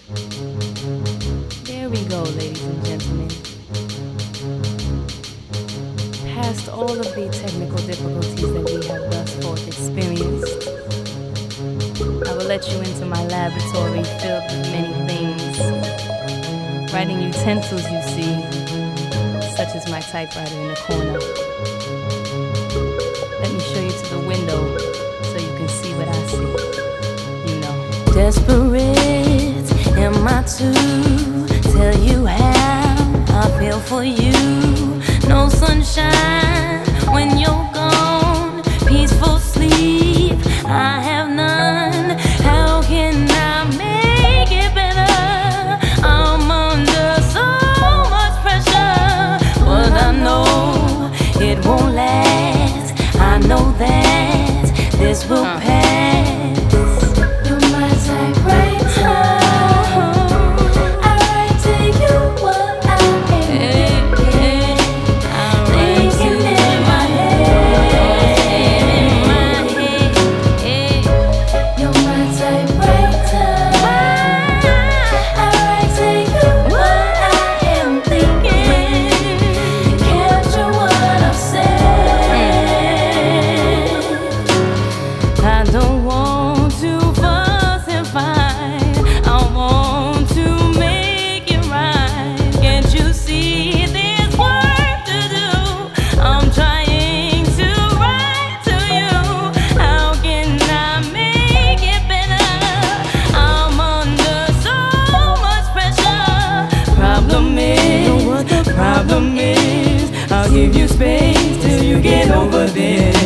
There we go, ladies and gentlemen. Past all of the technical difficulties that we have thus far experienced, I will let you into my laboratory filled with many things. Writing utensils, you see, such as my typewriter in the corner. Let me show you to the window so you can see what I see. You know. Desperate am I to tell you how I feel for you. No sunshine when you're gone. Peaceful sleep I have none. How can I make it better? I'm under so much pressure, but I know it won't last. I know that this will pass. You're my typewriter. I write to you what I am thinking. Thinking in my head. You're my typewriter. I write to you what I am thinking. Capture what I've said. I don't want to fuss and fight. I want to make it right. Can't you see there's work to do? I'm trying to write to you. How can I make it better? I'm under so much pressure. Problem is, I'll give you space till you get over this.